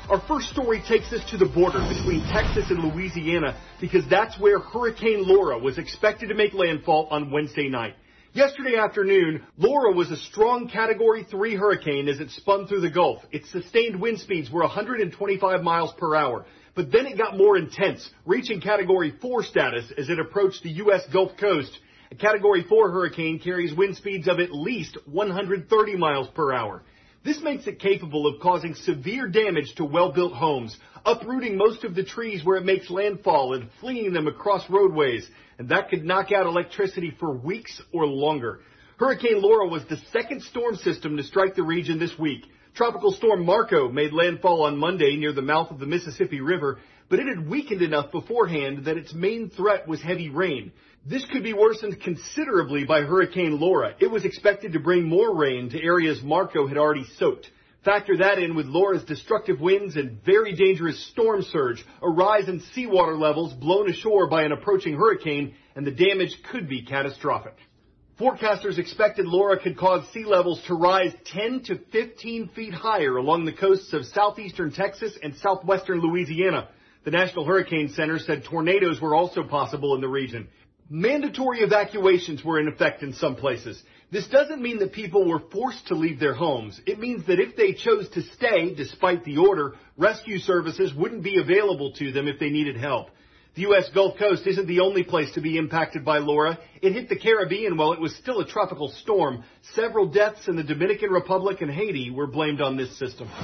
Our first story takes us to the border between Texas and Louisiana because that's where Hurricane Laura was expected to make landfall on Wednesday night. Yesterday afternoon, Laura was a strong Category 3 hurricane as it spun through the Gulf. Its sustained wind speeds were 125 miles per hour. But then it got more intense, reaching Category 4 status as it approached the U.S. Gulf Coast. A Category 4 hurricane carries wind speeds of at least 130 miles per hour. This makes it capable of causing severe damage to well-built homes, uprooting most of the trees where it makes landfall and flinging them across roadways. And that could knock out electricity for weeks or longer. Hurricane Laura was the second storm system to strike the region this week. Tropical storm Marco made landfall on Monday near the mouth of the Mississippi River, but it had weakened enough beforehand that its main threat was heavy rain. This could be worsened considerably by Hurricane Laura. It was expected to bring more rain to areas Marco had already soaked. Factor that in with Laura's destructive winds and very dangerous storm surge, a rise in seawater levels blown ashore by an approaching hurricane, and the damage could be catastrophic. Forecasters expected Laura could cause sea levels to rise 10 to 15 feet higher along the coasts of southeastern Texas and southwestern Louisiana. The National Hurricane Center said tornadoes were also possible in the region. Mandatory evacuations were in effect in some places. This doesn't mean that people were forced to leave their homes. It means that if they chose to stay, despite the order, rescue services wouldn't be available to them if they needed help. The U.S. Gulf Coast isn't the only place to be impacted by Laura. It hit the Caribbean while it was still a tropical storm. Several deaths in the Dominican Republic and Haiti were blamed on this system.